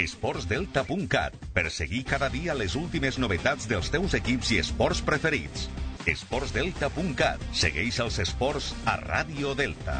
esportsdelta.cat, per seguir cada dia les últimes novetats dels teus equips i esports preferits. esportsdelta.cat. Segueix els esports a Ràdio Delta.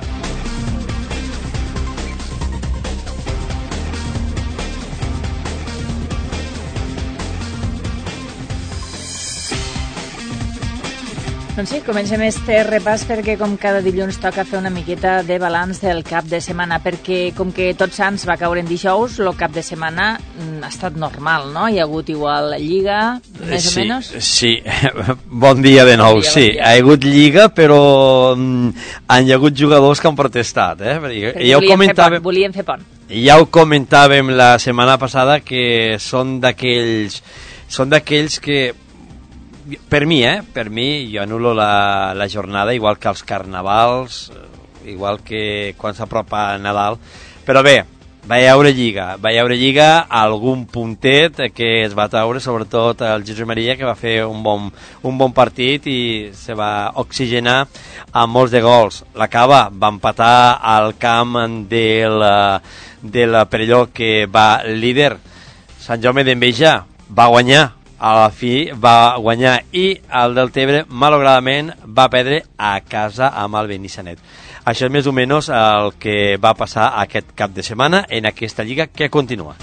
Doncs sí, comencem este repàs perquè com cada dilluns toca fer una miqueta de balanç del cap de setmana, perquè com que Tots Sants va caure en dijous, el cap de setmana ha estat normal, no? Hi ha hagut igual Lliga, més o menys? Sí, bon dia de nou, sí. Hi ha hagut Lliga, però han hi hagut jugadors que han protestat, perquè ja volien fer pont. Ja ho comentàvem la setmana passada, que són d'aquells que... Per mi, jo anulo la jornada, igual que els carnavals, igual que quan s'apropa Nadal, però bé, va hi haure Lliga, algun puntet que es va treure, sobretot el Josep Maria, que va fer un bon partit i se va oxigenar amb molts de gols. La Cava va empatar al camp del Perelló, que va líder. Sant Jaume d'Enveja va guanyar, a la fi va guanyar, i el Deltebre malauradament va perdre a casa amb el Benissanet. Això és més o menys el que va passar aquest cap de setmana en aquesta lliga que continua.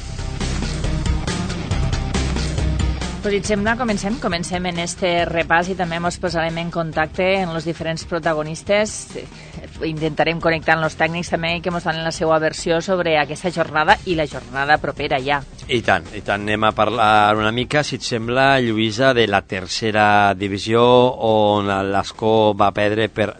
Pues si et sembla, comencem en este repàs i també ens posarem en contacte amb els diferents protagonistes. Intentarem connectar amb els tècnics també que ens donen la seva versió sobre aquesta jornada i la jornada propera ja. I tant. Anem a parlar una mica, si et sembla, Lluïsa, de la tercera divisió, on l'Escó va perdre per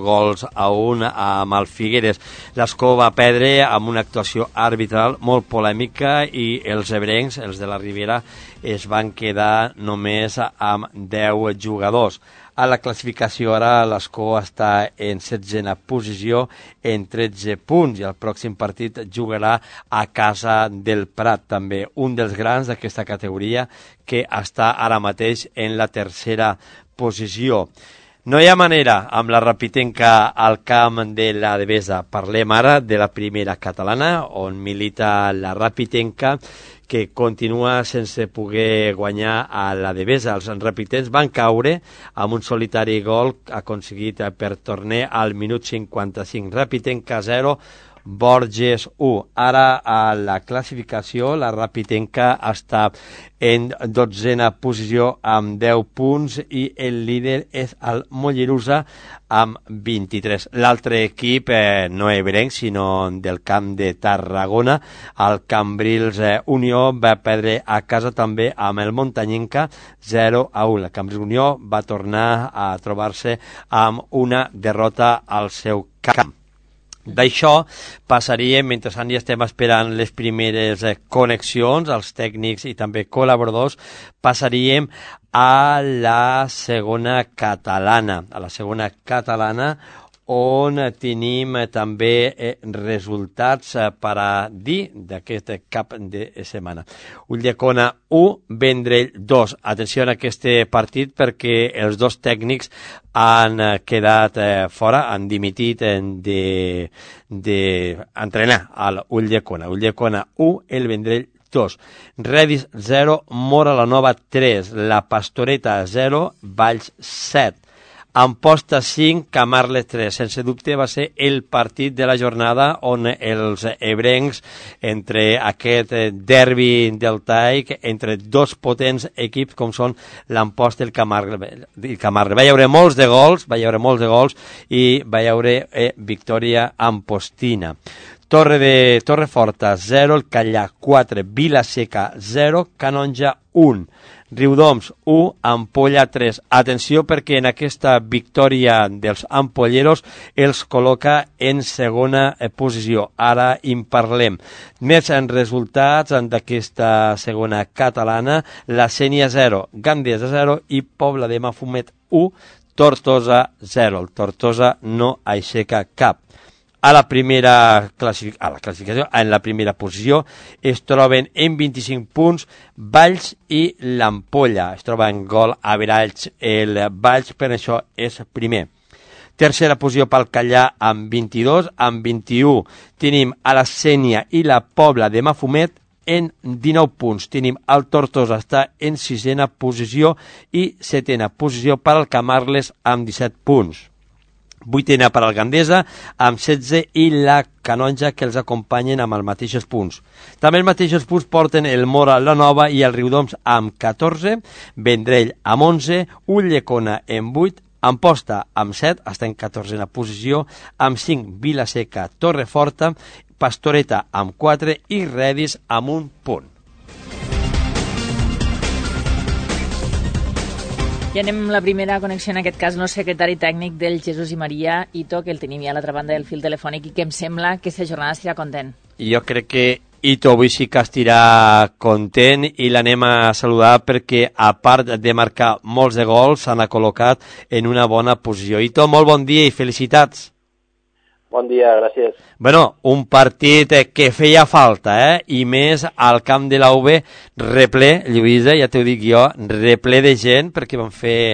0-1 amb el Figueres. L'Escó va perdre amb una actuació arbitral molt polèmica i els ebrencs, els de la Ribera, es van quedar només amb 10 jugadors. A la classificació ara l'Escó està en 16a posició en 13 punts i el pròxim partit jugarà a casa del Prat, també un dels grans d'aquesta categoria que està ara mateix en la tercera posició. No hi ha manera amb la Rapitenca al camp de la Devesa. Parlem ara de la primera catalana, on milita la Rapitenca, que continua sense poder guanyar a la Devesa. Els rapitens van caure amb un solitari gol aconseguit per Torner al minut 55. Rapitenca 0, Borges 1. Ara a la classificació la Rapitenca està en 12a posició amb 10 punts i el líder és el Mollerussa amb 23. L'altre equip no ebrenc, sinó del camp de Tarragona, el Cambrils Unió, va perdre a casa també amb el Montanyenca 0-1. El Cambrils Unió va tornar a trobar-se amb una derrota al seu camp. D'això passaríem, mentrestant ja estem esperant les primeres connexions, els tècnics i també col·laboradors, passaríem a la segona catalana. A la segona catalana, on tenim també resultats per a dir d'aquest cap de setmana. Ulldecona 1, Vendrell 2. Atenció en aquest partit perquè els dos tècnics han quedat fora, han dimitit d'entrenar al Ulldecona. Ulldecona 1, el Vendrell 2. Redis 0, Mora la Nova 3, La Pastoreta 0, Valls 7. Amposta 5, Camarles 3. Sense dubte va ser el partit de la jornada on els ebrencs, entre aquest derbi del Taic, entre dos potents equips com són l'Amposta i el Camarles. Va hi haure molts de gols i va hi haure victòria ampostina. Torreforta 0, el Callà 4, Vilaseca 0, Canonja 1. Riudoms 1, Ampolla 3. Atenció perquè en aquesta victòria dels ampolleros els col·loca en segona posició. Ara en parlem. Més en resultats d'aquesta segona catalana, la Sénia 0, Gandesa 0 i Pobla de Mafumet 1, Tortosa 0. El Tortosa no aixeca cap. A la classificació, en la primera posició, es troben en 25 punts Valls i l'Ampolla. Es troba en gol average el Valls, per això és primer. Tercera posició pel Callà amb 22, amb 21 tenim a la Sénia i la Pobla de Mafumet en 19 punts. Tenim el Tortosa, està en 6a posició i 7a posició per al Camarles amb 17 punts. 8a per al Gandesa amb 16 i la Canonja que els acompanyen amb els mateixos punts. També els mateixos punts porten el Mora, la Nova i el Riudoms amb 14, Vendrell amb 11, Ulldecona amb 8, Amposta amb 7, està en 14a posició, amb 5 Vilaseca, Torreforta, Pastoreta amb 4 i Redis amb 1 punt. I anem amb la primera connexió, en aquest cas, el secretari tècnic del Jesús i Maria, Ito, que el tenim ja a l'altra banda del fil telefònic i que em sembla que aquesta jornada estirà content. Jo crec que Ito avui sí que estirà content i l'anem a saludar perquè, a part de marcar molts de gols, s'han col·locat en una bona posició. Ito, molt bon dia i felicitats. Bon dia, gràcies. Bueno, un partit que feia falta, i més al camp de la UB, reple, Lluïsa, ja t'ho dic jo, reple de gent, perquè van fer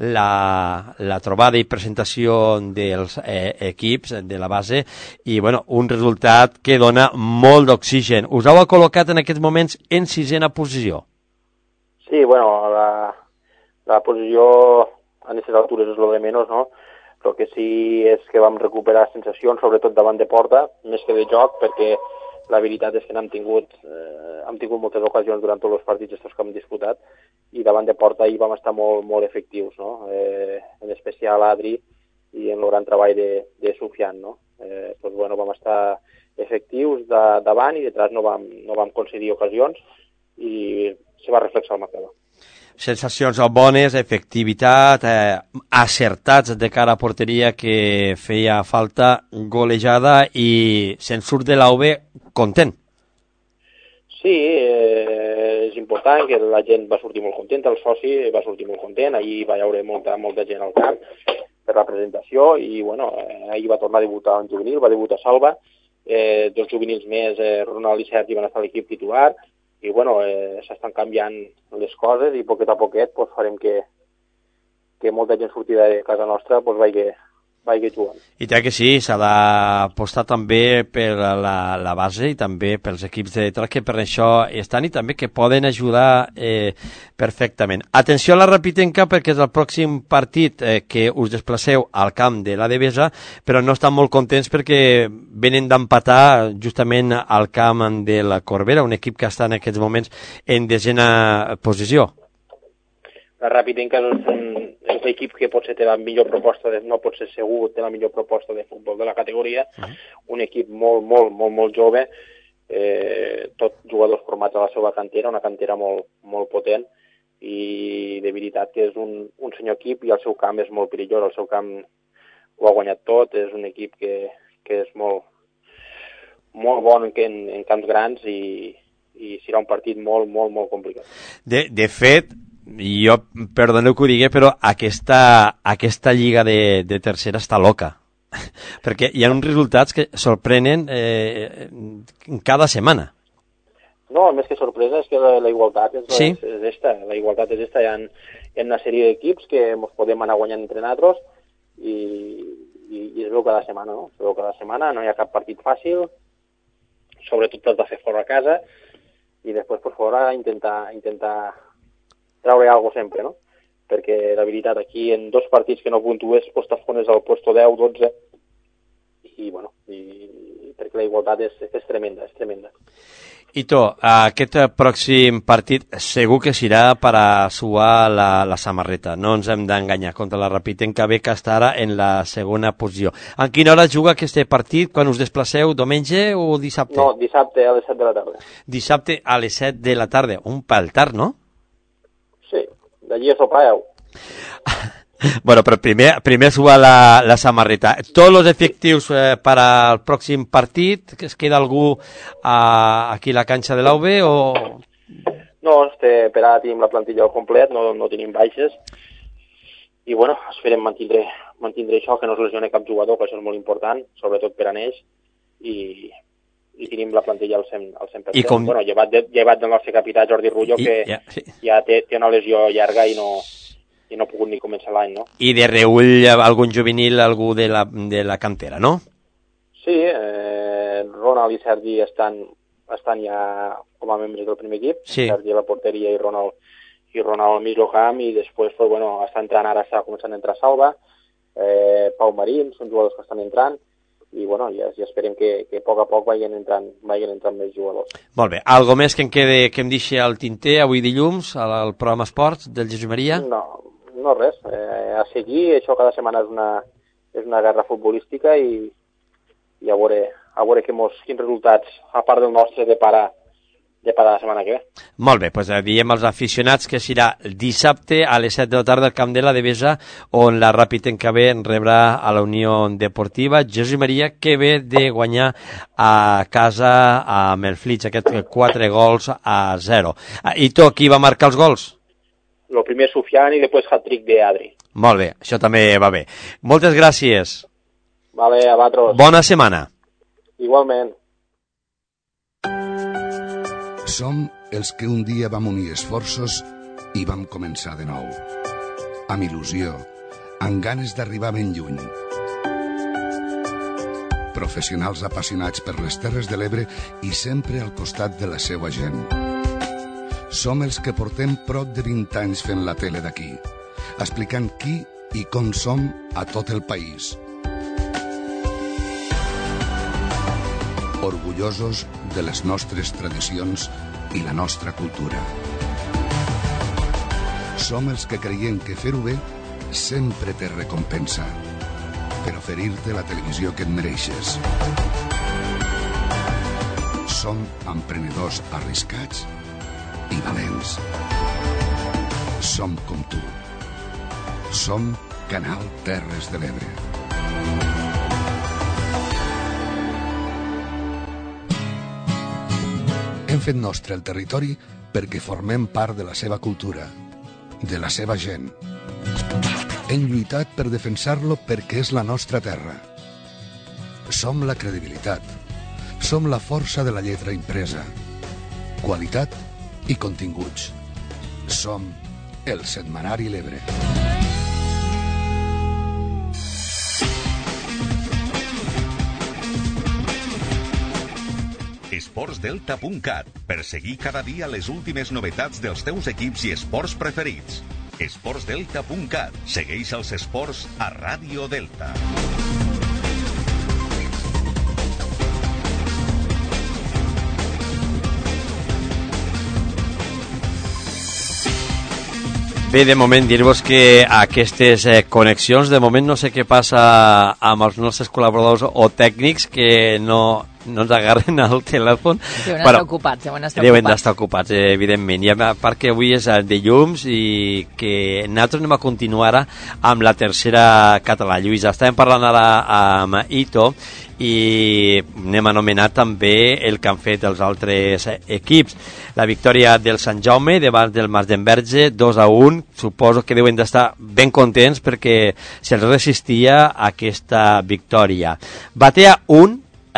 la trobada i presentació dels equips de la base, i bueno, un resultat que dona molt d'oxigen. Us heu col·locat en aquests moments en 6a posició. Sí, bueno, la posició a aquestes altures és lo de menys, no? Però que sí és que vam recuperar sensacions, sobretot davant de porta, més que de joc, perquè la veritat és que hem tingut moltes ocasions durant tots els partits que hem disputat, i davant de porta hi vam estar molt, molt efectius, no? En especial Adri i en el gran treball de Sufian, no? Doncs, bueno, vam estar efectius davant i detrás no vam concedir ocasions i se va reflexar el marcador. Sensacions bones, efectivitat, acertats de cara a porteria que feia falta, golejada i se'n surt de l'AUB content. Sí, és important que la gent va sortir molt contenta, el soci va sortir molt content, ahir va haure molta gent al camp per la presentació i bueno, ahir va tornar a debutar un juvenil, va debutar Salva, dos juvenils més, Ronald i Sergi van estar a l'equip titular, i bueno, s'estan canviant les coses i poquet a poquet pues, farem que molta gent sortida de casa nostra pues, vagi jugant. I tant que sí, s'ha d'apostar també per la base i també pels equips de detrás que per això estan i també que poden ajudar perfectament. Atenció a la Rapitenca perquè és el pròxim partit que us desplaceu al camp de la Devesa, però no estan molt contents perquè venen d'empatar justament al camp de la Corbera, un equip que està en aquests moments en 10a posició. La Rapitenca és l'equip que potser té la millor proposta, no pot ser segur, té la millor proposta de futbol de la categoria, un equip molt jove, tot jugadors formats a la seva cantera, una cantera molt potent, i de veritat que és un senyor equip i el seu camp és molt perillós, el seu camp ho ha guanyat tot, és un equip que és molt bon en camps grans i serà un partit molt complicat. De fet, jo, perdoneu que ho digui, però aquesta lliga de tercera està loca. Perquè hi ha uns resultats que sorprenen cada setmana. No, més que sorpresa és que la igualtat és sí? esta. La igualtat és esta. Hi ha una sèrie d'equips que ens podem anar guanyant entre nosaltres i es veu cada setmana, no? Es veu cada setmana, no hi ha cap partit fàcil, sobretot t'has de fer fora a casa i després per fora intentar traure alguna cosa sempre, no? Perquè la veritat aquí en dos partits que no puntues pues t'afones al puesto 10, 12 i bueno, perquè la igualtat és tremenda, és tremenda. Ito, aquest pròxim partit segur que serà per a suar la samarreta, no ens hem d'enganyar contra la Rapitenca B que està ara en la segona posició. En quina hora juga aquest partit? Quan us desplaceu, diumenge o dissabte? No, dissabte a les 7 de la tarda. Dissabte a les 7 de la tarda, un pèl tard, no? Sí, d'allí a sopar. Bueno, però primer suba la samarreta. Tots els efectius per al pròxim partit, que es queda algú aquí a la canxa de l'AUB o...? No, per ara tenim la plantilla al complet, no tenim baixes i bueno, esperem mantindre això, que no es lesione cap jugador, que això és molt important, sobretot per a ells i tenim la plantilla al 100%. Bueno, llevat del nostre capità Jordi Rullo, que ja té una lesió llarga i no ha pogut ni començar l'any, no? I de reull algun juvenil, algú de la cantera, no? Sí, Ronald i Sergi estan estan ja com a membres del primer equip, sí. Sergi a la porteria i Ronald al mig del camp, i després pues, bueno, està entrant, ara està començant a entrar Salva, Pau Marín, són jugadors que estan entrant, i bueno, ja esperem que a poc vagin entrant més jugadors. Molt bé, algo més que em deixi al tinter avui dilluns al programa Esports del Jesús Maria? No res, a seguir, això cada setmana és una guerra futbolística i a veure quins resultats, a part del nostre, depara la setmana que ve. Molt bé, doncs diem als aficionats que serà dissabte a les 7 de la tarda al Camp de la Devesa, on la Ràpid Encabé rebrà a la Unió Deportiva Jesús Maria, que ve de guanyar a casa amb el Flix, aquest 4-0. I tu, qui va marcar els gols? El primer Sufian i després hat-trick d'Adri. Molt bé, això també va bé. Moltes gràcies. Vale, a vosaltres. Bona setmana. Igualment. Som els que un dia vam unir esforços i vam començar de nou. Amb il·lusió, amb ganes d'arribar ben lluny. Professionals apassionats per les Terres de l'Ebre i sempre al costat de la seva gent. Som els que portem prop de 20 anys fent la tele d'aquí, explicant qui i com som a tot el país. Orgullosos de les nostres tradicions i la nostra cultura. Som els que creiem que fer-ho bé sempre té recompensa, per oferir-te la televisió que et mereixes. Som emprenedors arriscats i valents. Som com tu. Som Canal Terres de l'Ebre. Hem fet nostre el territori perquè formem part de la seva cultura, de la seva gent. Hem lluitat per defensar-lo perquè és la nostra terra. Som la credibilitat. Som la força de la lletra impresa. Qualitat i continguts. Som el Setmanari L'Ebre. esportsdelta.cat, per seguir cada dia les últimes novetats dels teus equips i esports preferits. esportsdelta.cat. Segueix els esports a Ràdio Delta. Bé, de moment dir-vos que aquestes connexions, de moment no sé què passa amb els nostres col·laboradors o tècnics que no ens agarren al telèfon. Deuen estar ocupats, evidentment. I a part que avui és dilluns i que nosaltres anem a continuar ara amb la tercera català. Lluïsa, estàvem parlant ara amb Ito i n'hem anomenat també el que han fet els altres equips. La victòria del Sant Jaume davant del Mas d'Enverge, 2-1. Suposo que deuen d'estar ben contents perquè se'ls resistia aquesta victòria. Batea 1,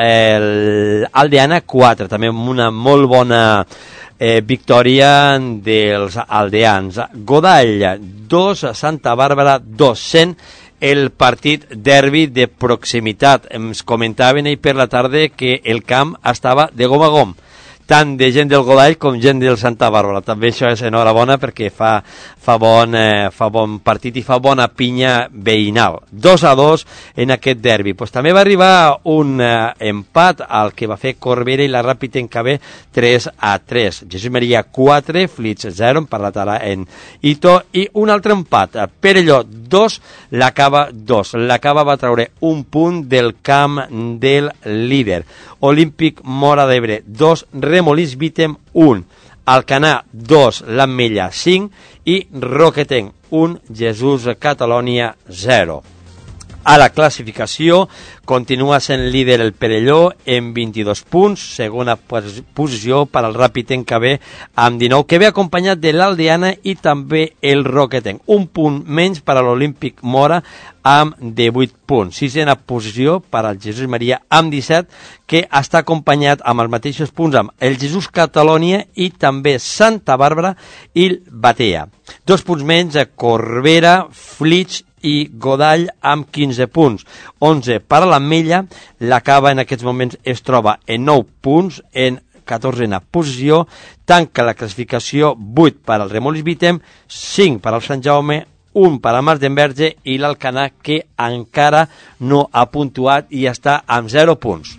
Aldeana 4, també amb una molt bona victòria dels aldeans. Godall 2, Santa Bàrbara 200. El partit derbi de proximitat. Ens comentaven ahir per la tarda que el camp estava de gom a gom, tant de gent del Godall com gent del Santa Bàrbara. També això és enhorabona perquè fa bon partit i fa bona pinya veïnal. 2-2 en aquest derbi. Pues també va arribar un empat al que va fer Corbera i la Ràpid Encabé 3-3. Jesús Maria 4, Flix 0, hem parlat ara en Ito, i un altre empat. Perelló 2, la Cava 2. La Cava va treure un punt del camp del líder. Olímpic Móra d'Ebre 2, Remolins Vítem 1, Alcanar 2, l'Ametlla 5 i Roquetenc 1, Jesús Catalònia 0. A la classificació continua sent líder el Perelló amb 22 punts, segona posició per al Ràpid Encabé amb 19, que ve acompanyat de l'Aldeana i també el Roquetenc. Un punt menys per a l'Olímpic Móra amb 18 punts. Sisena posició per al Jesús Maria amb 17, que està acompanyat amb els mateixos punts amb el Jesús Catalònia i també Santa Bàrbara i el Batea. 2 punts menys a Corbera, Flix i Godall amb 15 punts. 11 per a l'Ametlla. La Cava en aquests moments es troba en 9 punts, en 14a posició, tanca la classificació 8 per al Remolins Bitem, 5 per al Sant Jaume, 1 per al Mas d'Enverge i l'Alcanar, que encara no ha puntuat i està amb 0 punts.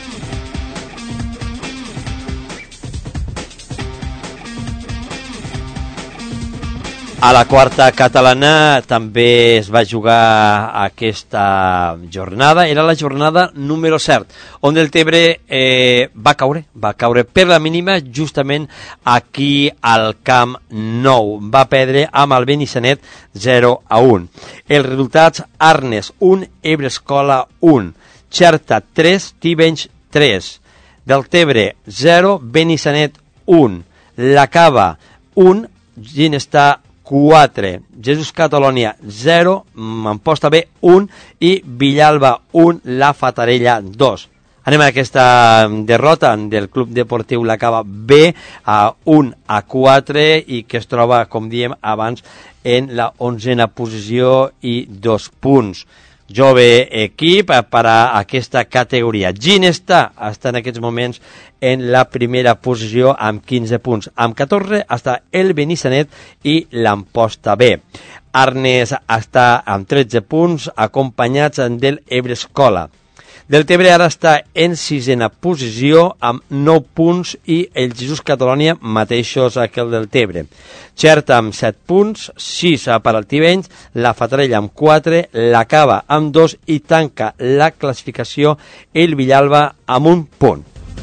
A la quarta catalana també es va jugar aquesta jornada, era la jornada número 7, on el Tebre va caure per la mínima justament aquí al Camp Nou. Va perdre amb el Benissanet 0-1. Els resultats: Arnes 1, Ebre-Escola 1, Xerta 3, Tivenys 3, del Tebre 0, Benissanet 1, La Cava 1, Ginestar 4, Jesús Catalonia 0, Amposta B 1 i Villalba 1, La Fatarella 2. Anem a aquesta derrota del Club Deportiu La Cava B a 1-4 i que es troba, com diem abans, en la 11a posició i 2 punts. Jove equip per a aquesta categoria. Ginestar està en aquests moments en la primera posició amb 15 punts. Amb 14 està el Benissanet i l'Amposta B. Arnes està amb 13 punts, acompanyats del Ebre-Escola. Del Tebre ara està en 6a posició amb 9 punts i el Jesús Catalonia mateixos que el del Tebre. Xerta amb 7 punts, 6 per al Tivenys, la Fatarella amb 4, la Cava amb 2 i tanca la classificació el Villalba amb 1 punt.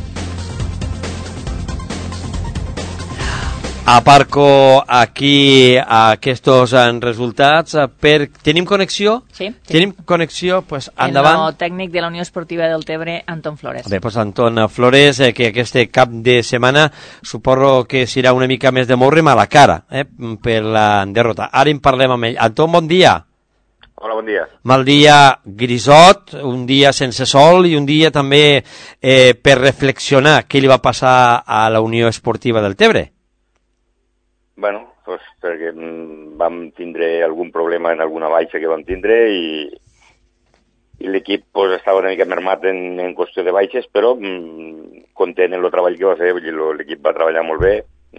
Aparco aquí aquests resultats. Tenim connexió? Sí. Tenim connexió, pues endavant. El tècnic de la Unió Esportiva del Tebre, Anton Flores. Bé, pues Anton Flores, que aquest cap de setmana suposo que serà una mica més de moure a la cara per la derrota. Ara en parlem amb ell. Anton, bon dia. Hola, bon dia. Mal dia grisot, un dia sense sol i un dia també per reflexionar què li va passar a la Unió Esportiva del Tebre. Bueno, pues perquè vam tindre algun problema en alguna baixa que vam tindre i l'equip pues, estava una mica mermat en qüestió de baixes, però content en el treball que va fer, l'equip va treballar molt bé,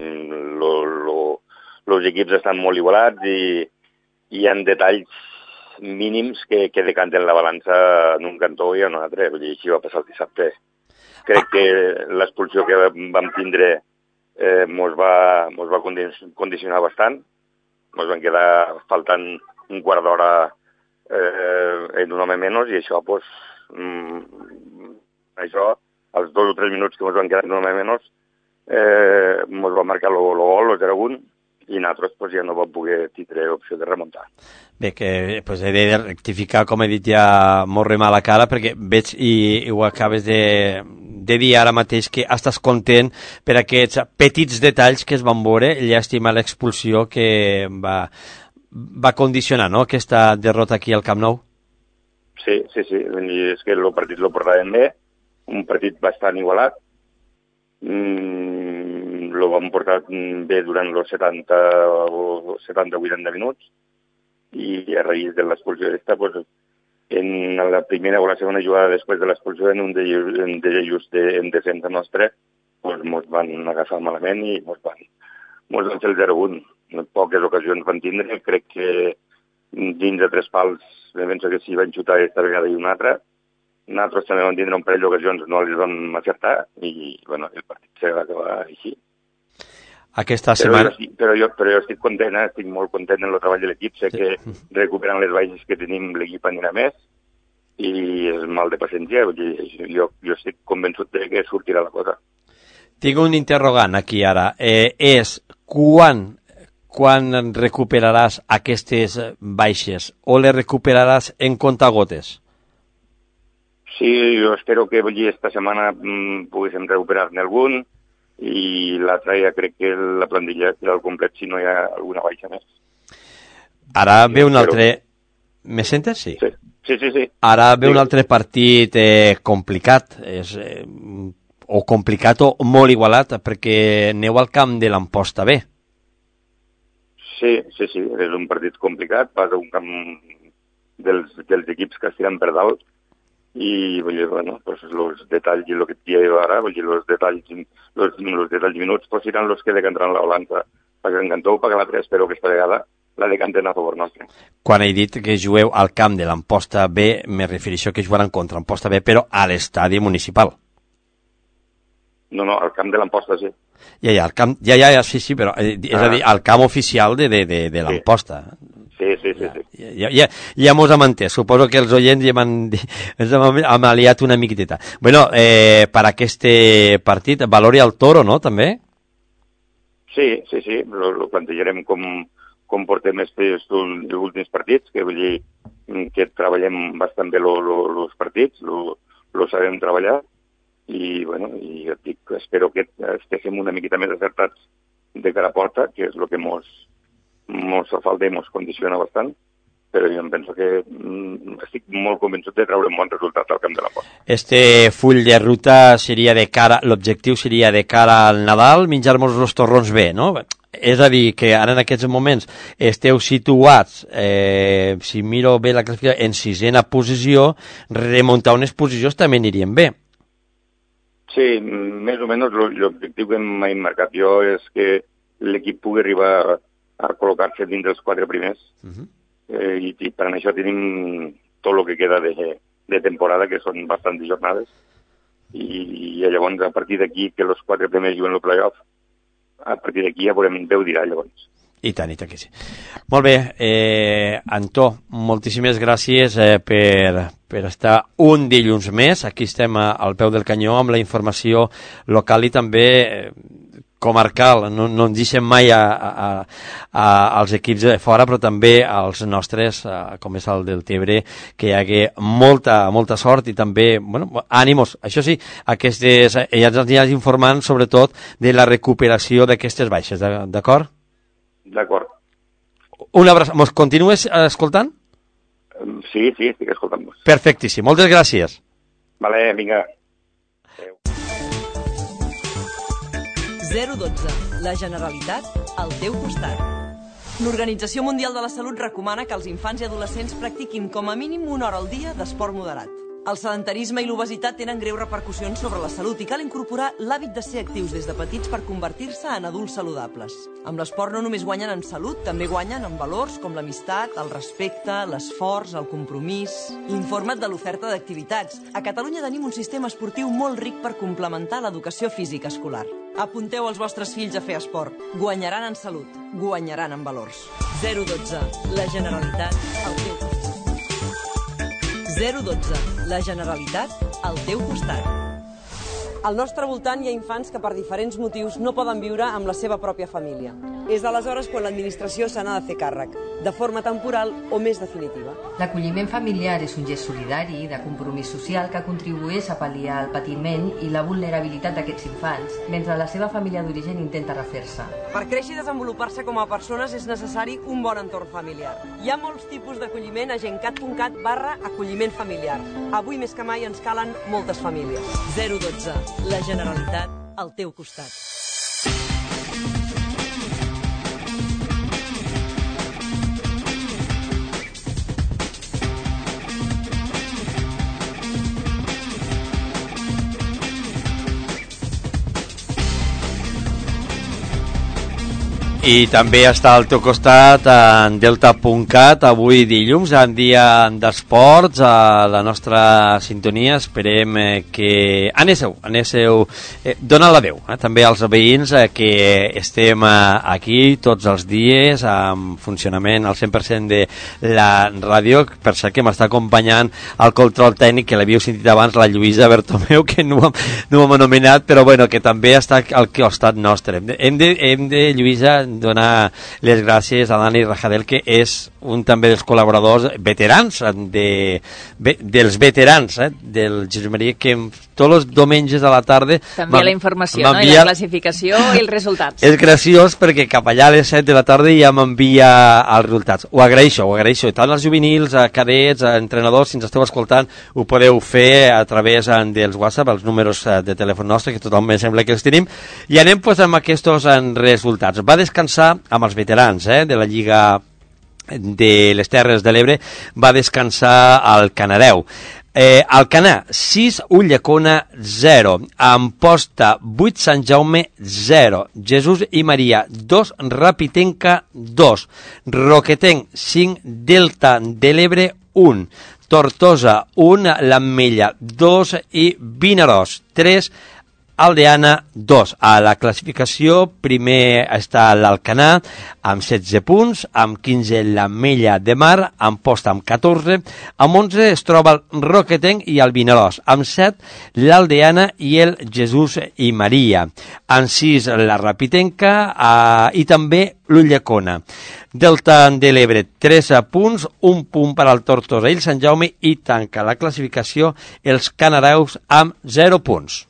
els equips estan molt igualats i hi ha detalls mínims que decanten la balança en un cantó i en un altre, així va passar el dissabte. Crec que l'expulsió que vam tindre mos va condicionar bastant. Mos van quedar faltant un quart d'hora en un home menys i això, pues, als 2 o 3 minuts que mos van quedar en un home menys, mos va marcar el gol, el 0-1, i nosaltres pues, ja no vam poder tindre opció de remuntar. Bé, que pues, he de rectificar, com he dit ja, molt a la cara, perquè veig i ho acabes de dir ara mateix que estàs content per aquests petits detalls que es van veure, llàstima l'expulsió que va condicionar, no?, aquesta derrota aquí al Camp Nou. Sí, és que el partit lo portàvem bé, un partit bastant igualat, lo vam portar bé durant els 70 o 70-80 minuts i a raïs de l'expulsió d'esta, pues, en la primera o la segona jugada després de l'expulsió en un just en defensa nostra pues, mos van agafar malament i mos van fer el 0-1. En poques ocasions van tindre, crec que dins de 3 pals me penso que s'hi van xutar aquesta vegada i una altra. Nosaltres també vam tindre un parell d'ocasions, no les vam acertar i bueno, el partit se va acabar així. Aquesta setmana... Però jo estic content, estic molt content en el treball de l'equip, sé que recuperant les baixes que tenim l'equip anirà més i és mal de paciència, jo estic convençut que sortirà la cosa. Tinc un interrogant aquí ara, és quan recuperaràs aquestes baixes o les recuperaràs en comptagotes? Sí, jo espero que esta setmana poguéssim recuperar-ne algun i l'altra ja crec que la plantilla serà al complet si no hi ha alguna baixa més. Ara ve un altre... Me sentes? Sí. Sí. Ara ve un altre partit complicat, o complicat o molt igualat, perquè aneu al camp de l'Amposta B. Sí, és un partit complicat, vas a un camp dels equips que estiran per dalt i vull dir, bueno, pues els detalls i el que et deia ara, vull dir, els detalls minuts pues seran els que decantaran la balança. Perquè encantó pagar la 3, però aquesta vegada la decanten a favor nostre. Quan he dit que jugueu al camp de l'Amposta B, me refereixo que jugaran contra Amposta B, però a l'estadi municipal. No, al camp de l'Amposta, sí. Ja, sí, però és a dir, al camp oficial de l'Amposta. Sí. Ja mos hem entès. Suposo que els oients ja hem aliat una miqueteta. Bueno, per aquest partit, valori al Toro, no, també? Sí, lo plantejarem com portem els últims partits, que vull dir que treballem bastant bé els partits, lo sabem treballar, i bueno, i et dic, espero que estiguem una miqueta més acertats de cara a porta, que és el que mos falta i mos condiciona bastant, però jo em penso que estic molt convençut de treure un bon resultat al camp de la Porta. Este full de ruta seria l'objectiu seria de cara al Nadal, menjar-nos els torrons bé, no? És a dir, que ara en aquests moments esteu situats, si miro bé la classificació, en 6a posició, remuntar unes posicions també anirien bé. Sí, més o menys l'objectiu que hem marcat jo és que l'equip pugui arribar a col·locar-se dins dels 4 primers, i per això tenim tot el que queda de temporada, que són bastantes jornades, i llavors a partir d'aquí que els 4 primers juguen el playoff, a partir d'aquí ja veurem, Déu dirà llavors. I tant que sí. Molt bé, Antó, moltíssimes gràcies per estar un dilluns més. Aquí estem al peu del canyó amb la informació local i també comarcal. No ens deixem mai als equips de fora, però també als nostres, com és el del Tebre, que hi hagi molta sort i també, bueno, ànimos. Això sí, ja ens aniràs informant sobretot de la recuperació d'aquestes baixes, d'acord? D'acord. Un abraç. Mos continues escoltant? Sí, estic escoltant-vos. Perfectíssim. Moltes gràcies. Vale, vinga. 012. La Generalitat al teu costat. L'Organització Mundial de la Salut recomana que els infants i adolescents practiquin com a mínim 1 hora al dia d'esport moderat. El sedentarisme i l'obesitat tenen greus repercussions sobre la salut i cal incorporar l'hàbit de ser actius des de petits per convertir-se en adults saludables. Amb l'esport no només guanyen en salut, també guanyen en valors com l'amistat, el respecte, l'esforç, el compromís. Informa't de l'oferta d'activitats. A Catalunya tenim un sistema esportiu molt ric per complementar l'educació física escolar. Apunteu els vostres fills a fer esport. Guanyaran en salut, guanyaran en valors. 012. La Generalitat al teu costat. 012. La Generalitat al teu costat. Al nostre voltant hi ha infants que per diferents motius no poden viure amb la seva pròpia família. És aleshores quan l'administració se n'ha de fer càrrec, de forma temporal o més definitiva. L'acolliment familiar és un gest solidari de compromís social que contribueix a pal·liar el patiment i la vulnerabilitat d'aquests infants, mentre la seva família d'origen intenta refer-se. Per créixer i desenvolupar-se com a persones és necessari un bon entorn familiar. Hi ha molts tipus d'acolliment a gencat.cat/acolliment familiar. Avui més que mai ens calen moltes famílies. 012. La Generalitat al teu costat. I també està al teu costat en Delta.cat, avui dilluns, en dia d'esports, a la nostra sintonia. Esperem que anéssim, dona la veu, també als veïns que estem aquí tots els dies, amb funcionament al 100% de la ràdio. Per cert que m'està acompanyant el control tècnic, que l'havíeu sentit abans, la Lluïsa Bertomeu, que no ho hem anomenat, però bueno, que també està al costat nostre. Hem de Lluïsa, donar les gràcies a Dani Rajadel, que és un també dels col·laboradors veterans, dels veterans del Jesús Maria, que tots els diumenges a la tarda també la informació, no? I la classificació i els resultats. És graciós perquè cap allà a les 7 de la tarda ja m'envia els resultats. Ho agraeixo. Tant als juvenils, a cadets, a entrenadors, si ens esteu escoltant, ho podeu fer a través dels WhatsApp, els números de telèfon nostre, que tothom me sembla que els tenim, i anem amb aquests resultats. Va descansar amb els veterans de la Lliga de les Terres de l'Ebre, va descansar al Canadeu. Alcanar, 6, Ulldecona, 0. Amposta, 8, Sant Jaume, 0. Jesús i Maria, 2, Rapitenca, 2. Roquetenc, 5, Delta de l'Ebre, 1. Tortosa, 1, l'Ametlla, 2 i Vinaròs, 3, Aldeana, 2. A la classificació, primer està l'Alcanar, amb 16 punts, amb 15 l'Ametlla de Mar, Amposta amb 14, amb 11 es troba el Roquetenc i el Vinaròs, amb 7 l'Aldeana i el Jesús i Maria, amb 6 la Rapitenca i també l'Ulldecona. Delta de l'Ebre, 13 punts, 1 punt per al Tortosa i el Sant Jaume, i tanca la classificació els canareus amb 0 punts.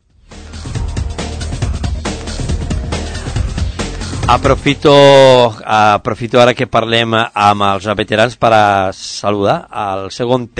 Aprofito ara que parlem amb els veterans per a saludar el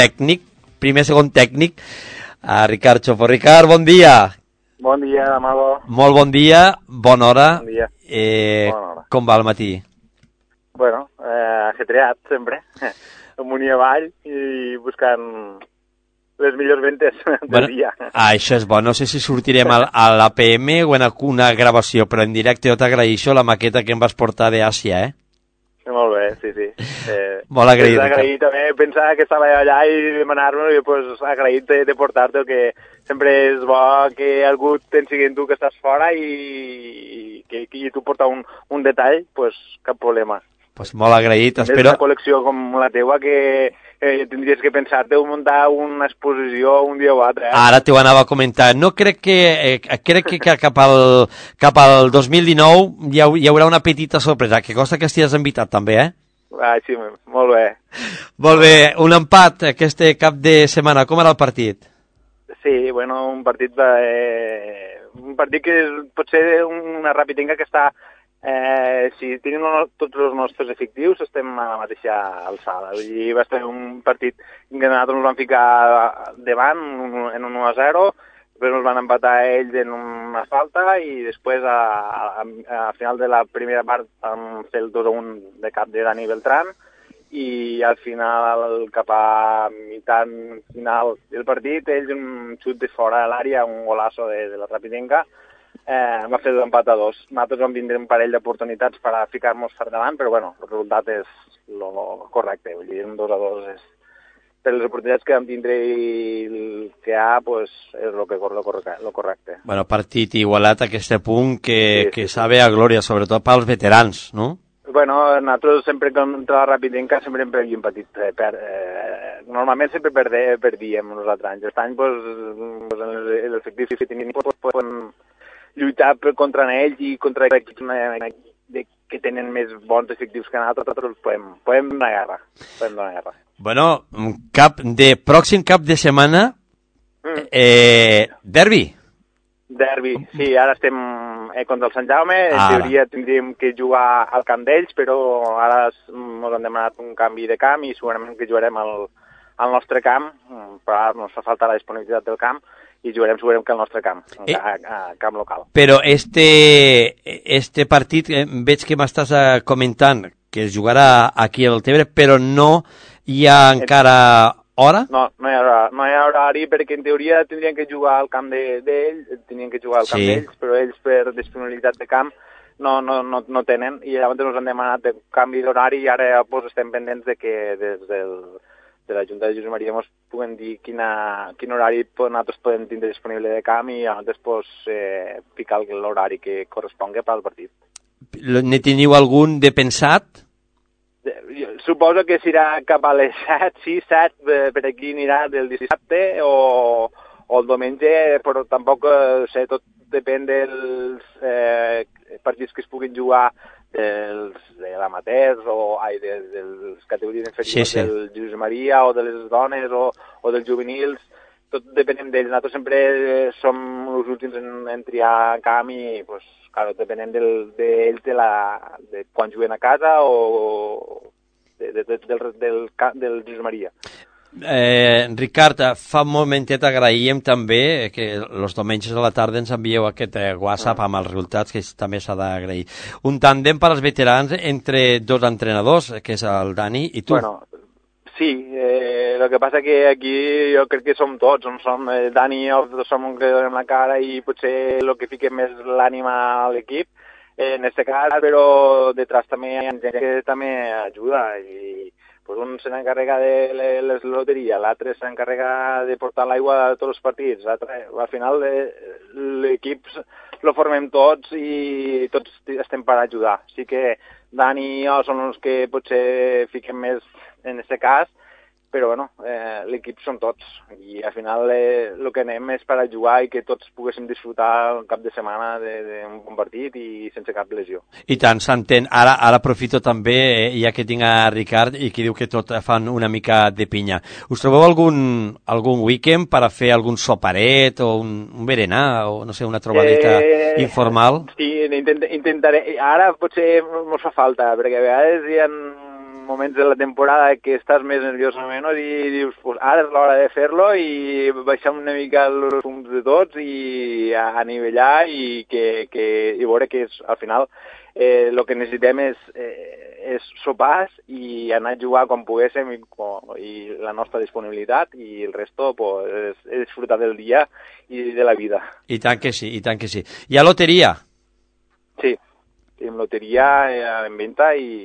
segon tècnic, a Ricard Chofo. Ricard, bon dia. Bon dia, Amado. Molt bon dia, bona hora. Bon dia. Bona hora. Com va el matí? Bueno, ajetreat sempre, amunt i avall i buscant les millors ventes del dia. Això és bo. No sé si sortirem a l'APM o en alguna gravació, però en directe jo t'agraïxo la maqueta que em vas portar d'Àsia, Molt bé, sí. Molt agraït. Agraït també pensar que estava allà i demanar-me, i pues, agraït de portar-te, que sempre és bo que algú t'ensigui tu que estàs fora i que tu porta un detall, pues cap problema. Pues molt agraït, espero... És una col·lecció com la teua que tindries que pensar-te muntar una exposició un dia o altre. Ara t'ho anava a comentar. No crec que cap al 2019 hi haurà una petita sorpresa, que costa que estigues invitat també, Sí, molt bé. Molt bé, un empat aquest cap de setmana. Com era el partit? Sí, bueno, un partit que pot ser una Rapitenca que està... si tenim tots els nostres efectius estem a la mateixa alçada. Vull dir, va ser un partit que nosaltres ens vam ficar davant en un 1-0, després ens van empatar ells en una falta i després a final de la primera part vam fer el 2-1 de cap de Dani Beltrán i al final, cap a meitat final del partit, ells un xut de fora de l'àrea, un golazo de la Rapitenca, va fer l'empat a 2. Nosaltres vam vindre un parell d'oportunitats per a ficar-nos per davant, però bueno, el resultat és el correcte. Vull dir, un 2-2 és... Per les oportunitats que vam tindre i el que pues, és el correcte. Bueno, partit igualat a aquest punt que sabe a glòria, sobretot pels veterans, no? Bueno, nosaltres sempre contra la Rapitenca sempre hem havíem patit. Normalment sempre perdíem nosaltres anys. Aquest any, els efectius que tenim poden lluitar contra ells i contra equips que tenen més bons efectius que nosaltres, podem donar guerra. Bueno, pròxim cap de setmana, derbi. Derbi, sí, ara estem contra el Sant Jaume, en teoria tindríem que jugar al camp d'ells, però ara ens han demanat un canvi de camp i segurament que jugarem al nostre camp, però ara ens fa falta la disponibilitat del camp, i jugarem que al nostre camp, a camp local. Però este partit, veig que m'estàs comentant que es jugarà aquí al Tebre, però no hi ha encara hora? No hi ha horari, perquè en teoria tindrien que jugar al camp d'ells, però ells per disponibilitat de camp no tenen, i llavors ens han demanat de canvi d'horari i ara estem pendents de que des de la Junta de Jesús Maria ens puguen dir quin horari nosaltres podem tindre disponible de camp i nosaltres picar l'horari que correspongui per al partit. Ne teniu algun de pensat? Suposo que serà cap a les 7, per aquí anirà del dissabte o el diumenge, però tampoc sé, tot depèn dels partits que es puguin jugar de l'amateurs o de les categories inferiors del Jesús Maria o de les dones o dels juvenils, tot depenem d'ells. Nosaltres sempre som els últims en triar camp i, pues, claro, depenem d'ells de quan juguen a casa o del Jesús Maria. Ricard, fa un momentet agraïem també que els diumenges a la tarda ens envieu aquest WhatsApp amb els resultats, que també s'ha d'agrair. Un tàndem per als veterans entre dos entrenadors, que és el Dani i tu. Bueno, Sí, el que passa que aquí jo crec que som tots, Dani i jo som un que donem la cara i potser el que fiquem més l'ànima a l'equip, en aquest cas, però detrás també hi ha gent que també ajuda i pues un se n'encarrega de les loteries, l'altre se n'encarrega de portar l'aigua a tots els partits, al final l'equip lo formem tots i tots estem per ajudar. Sí que Dani i jo són els que potser fiquem més en aquest cas, però bueno, l'equip són tots i al final el que anem és per a jugar i que tots poguéssim disfrutar el cap de setmana d'un bon partit i sense cap lesió. I tant, s'entén. Ara aprofito també, ja que tinc a Ricard i que diu que tot fan una mica de pinya. Us trobeu algun weekend per a fer algun soparet o un berenar o no sé, una trobadeta informal? Sí, intentaré. Ara potser mos fa falta, perquè a vegades hi ha moments de la temporada que estàs més nerviós o menys i dius, pues ara és l'hora de fer-lo i baixar una mica els fums de tots i a nivellar i veure que al final el que necessitem és sopars i anar a jugar quan poguéssim i la nostra disponibilitat i el resto pues, és disfrutar del dia i de la vida. I tant que sí, i tant que sí. Hi ha loteria? Sí. Tenim loteria en venda i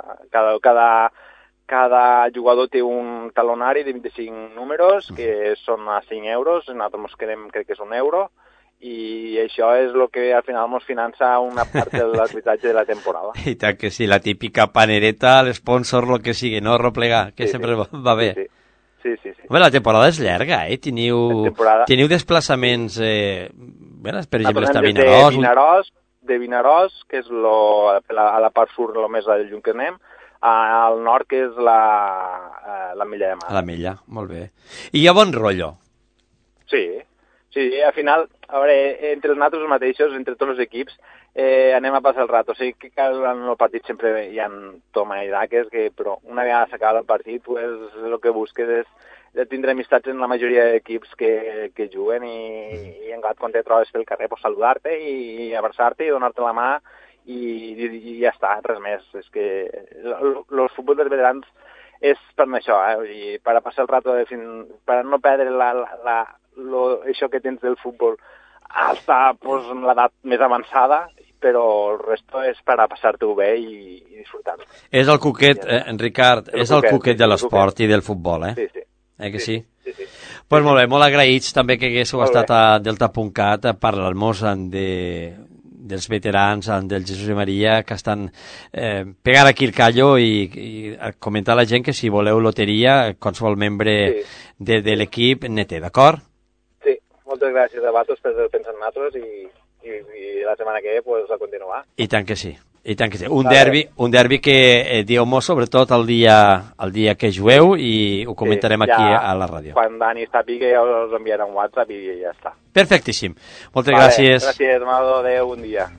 cada jugador té un talonari de 25 números que són a 5 euros, nosaltres ens quedem crec que és €1 i això és el que al final ens finança una part de l'arbitratge de la temporada. I tant que sí, la típica panereta, l'esponsor, el que sigui, no? Replegar, que sí, sempre sí. Va bé. Sí. Home, la temporada és llarga, Teniu desplaçaments, per exemple, està Vinaròs. De Vinaròs, que és a la part sud, el més lluny que anem, al nord, que és l'Ametlla de Mar. L'Ametlla, molt bé. I hi ha bon rotllo? Sí, al final, a veure, entre nosaltres mateixos, entre tots els equips, anem a passar el rato. O sigui que durant el partit sempre hi ha toma i daques, però una vegada s'acaba el partit, pues, el que busques és tindre amistats en la majoria d'equips que juguen i quan te trobes pel carrer pues, saludar-te i abraçar-te i donar-te la mà i ja està, res més. És que el futbol dels veterans és per això, i per a passar el rato, per a no perdre això que tens del futbol hasta pues, l'edat més avançada, però el resto és per a passar-t'ho bé i disfrutar-ho. És el cuquet, Ricard, és el cuquet de l'esport i del futbol, Sí. Que sí? Sí. Pues molt bé, molt agraïts també que haguéssiu estat a Delta.cat a parlar-nos dels veterans, del Jesús i Maria, que estan pegant aquí el callo i comentar a la gent que si voleu loteria, qualsevol membre de l'equip ne té, d'acord? Sí, moltes gràcies a vosaltres per pensar en nosaltres i la setmana que ve pues, a continuar. I tant que sí. I tant que sí. Un derbi que dieu-nos sobretot el dia que jugueu i ho comentarem aquí a la ràdio. Quan Dani sàpiga ja us enviarà un WhatsApp i ja està. Perfectíssim. Moltes gràcies. Gràcies, Amado. Adéu, bon dia.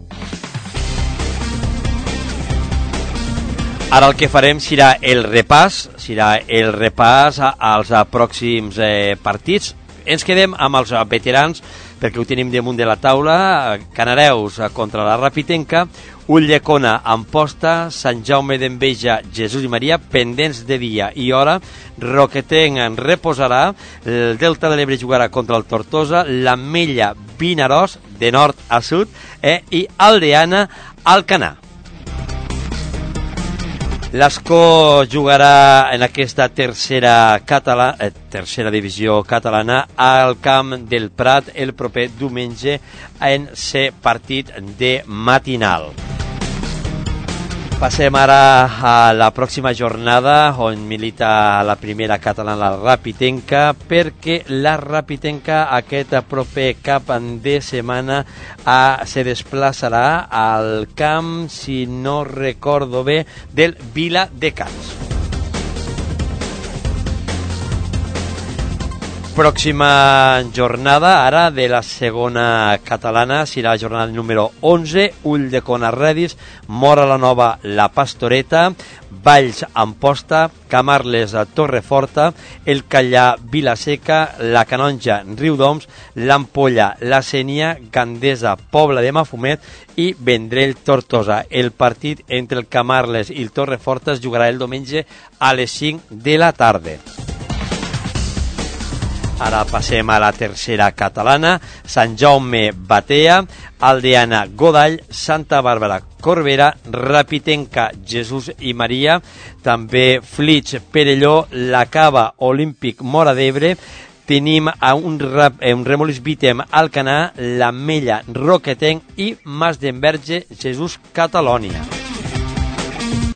Ara el que farem serà el repàs als pròxims partits. Ens quedem amb els veterans perquè ho tenim damunt de la taula. Canareus contra la Rapitenca, Ulldecona, Amposta, Sant Jaume d'Enveja, Jesús i Maria, pendents de dia i hora. Roquetenc en reposarà, el Delta de l'Ebre jugarà contra el Tortosa, l'Ametlla Vinaròs, de nord a sud, i Aldeana, Alcanar. L'Escó jugarà en aquesta tercera divisió catalana al Camp del Prat el proper diumenge en ser partit de matinal. Passem ara a la pròxima jornada on milita la primera catalana la Rapitenca, perquè la Rapitenca aquest proper cap de setmana se desplaçarà al camp, si no recordo bé, del Viladecans. Pròxima jornada, ara, de la segona catalana, serà la jornada número 11, Ulldecona-Redis, Móra la Nova, La Pastoreta, Valls, Amposta, Camarles, Torreforta, El Callà, Vilaseca, La Canonja, Riudoms, l'Ampolla, La Sénia, Gandesa, Pobla de Mafumet i Vendrell, Tortosa. El partit entre el Camarles i el Torreforta es jugarà el diumenge a les 5 de la tarda. Ara passem a la tercera catalana, Sant Jaume Batea, Aldeana Godall, Santa Bàrbara Corbera, Rapitenca Jesús i Maria, també Flix Perelló, La Cava Olímpic Móra d'Ebre, tenim a un Remolins Vitem Alcanar, l'Ametlla Roquetenc i Mas d'Enverge Jesús Catalònia.